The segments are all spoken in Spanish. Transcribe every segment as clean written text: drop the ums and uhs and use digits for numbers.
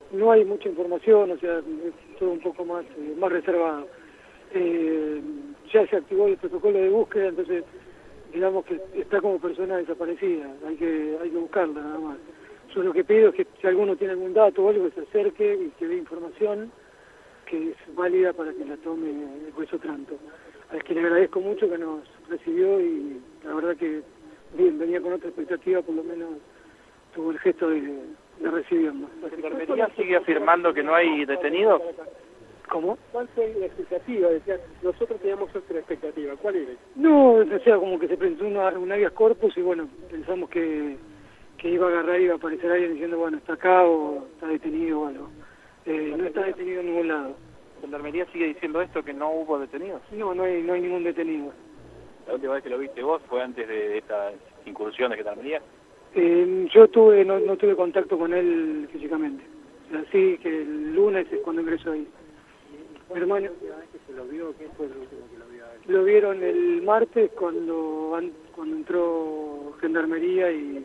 no hay mucha información, o sea, es todo un poco más reservado. Ya se activó el protocolo de búsqueda, entonces digamos que está como persona desaparecida, hay que buscarla nada más. Yo lo que pido es que si alguno tiene algún dato o algo, que se acerque y que dé información que es válida para que la tome el juez Otranto, al que le agradezco mucho que nos recibió y la verdad que bien, venía con otra expectativa, por lo menos tuvo el gesto de recibirnos. ¿La Gendarmería sigue afirmando que no hay detenidos? ¿Cómo? ¿Cuál fue la expectativa? Decía, nosotros teníamos otra expectativa. ¿Cuál era? No, o sea, como que se presentó un habeas corpus y bueno, pensamos que iba a agarrar y iba a aparecer alguien diciendo, bueno, está acá o está detenido o algo. No está detenido en ningún lado. ¿La Gendarmería sigue diciendo esto, que no hubo detenidos? No hay ningún detenido. ¿La última vez que lo viste vos fue antes de esta incursión de Gendarmería? Yo no tuve contacto con él físicamente. Así que el lunes es cuando ingresó ahí. Mi hermano, ¿Se lo vio? ¿Quién fue el último que lo vio? lo vieron el martes cuando entró Gendarmería y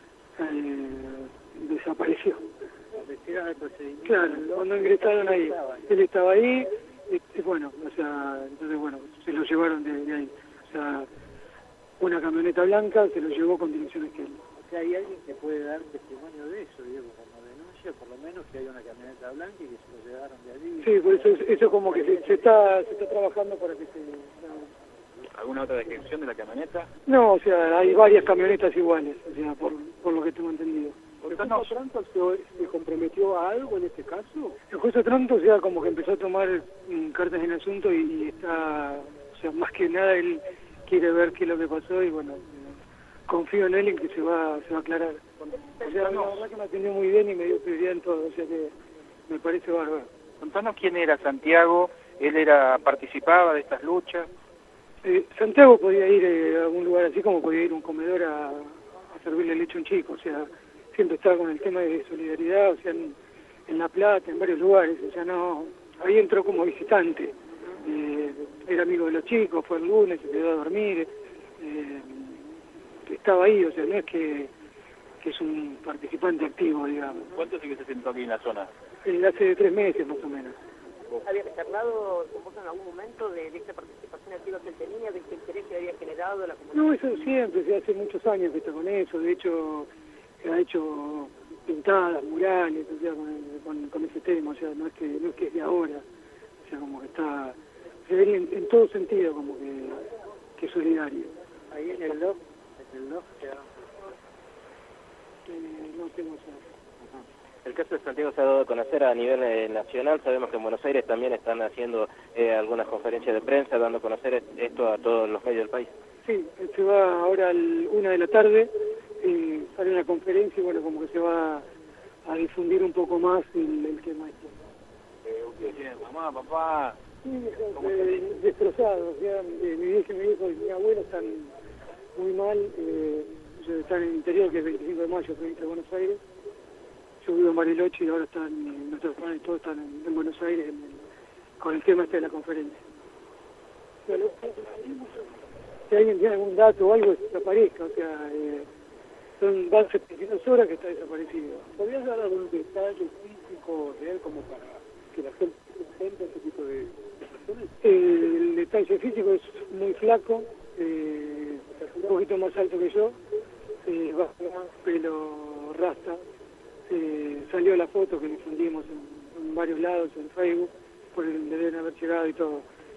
desapareció. Claro, cuando ingresaron ahí, él estaba ahí, y bueno, o sea, entonces bueno, se lo llevaron de ahí. O sea, una camioneta blanca se lo llevó con dirección izquierda. O sea, hay alguien que puede dar testimonio de eso, Diego, como denuncia, por lo menos que hay una camioneta blanca y que se lo llevaron de allí. Sí, por eso como que se está trabajando para que se... ¿Alguna otra descripción de la camioneta? No, o sea, hay varias camionetas iguales, o sea, por lo que tengo entendido. ¿El juez Otranto se comprometió a algo en este caso? El juez Otranto, o sea, como que empezó a tomar cartas en el asunto y está, o sea, más que nada él quiere ver qué es lo que pasó y bueno, confío en él en que se va a aclarar. O sea, la verdad que me atendió muy bien y me dio prioridad en todo, o sea que me parece bárbaro. Contanos quién era Santiago, él participaba de estas luchas. Santiago podía ir a algún lugar así como podía ir a un comedor a servirle leche a un chico, o sea, siempre estaba con el tema de solidaridad, o sea, en La Plata, en varios lugares, o sea, no, ahí entró como visitante, era amigo de los chicos, fue el lunes, se quedó a dormir, estaba ahí, o sea, no es que es un participante activo, digamos. ¿Cuánto sí que se sentó aquí en la zona? Hace 3 meses más o menos. ¿Había charlado con vos en algún momento de esta participación activa que él tenía, de este interés que había generado la comunidad? No, eso siempre, hace muchos años que está con eso, de hecho ha hecho pintadas, murales, o sea, con ese tema, o sea, no es que es de ahora, o sea, como que está, se ve en todo sentido como que es solidario. Ahí en el log no tengo esa... El caso de Santiago se ha dado a conocer a nivel nacional. Sabemos que en Buenos Aires también están haciendo algunas conferencias de prensa, dando a conocer esto a todos los medios del país. Sí, se va ahora a 1 de la tarde, sale una conferencia y bueno, como que se va a difundir un poco más el tema este. ¿Ustedes tienen mamá, papá? Sí, destrozados, o sea, mi vieja y mi hijo y mi abuelo están muy mal, ellos están en el interior, que es 25 de mayo, provincia de Buenos Aires. Yo vivo en Bariloche y ahora nuestros hermanos todos están en Buenos Aires con el tema este de la conferencia. Bueno, si alguien tiene algún dato o algo, que aparezca, o sea, van 72 horas que está desaparecido. ¿Podrías dar algún detalle físico de él como para que la gente entienda este tipo de personas? El detalle físico es muy flaco, un poquito más alto que yo, bajo, pelo rasta. Salió la foto que difundimos en varios lados, en Facebook, por el deben haber llegado y todo.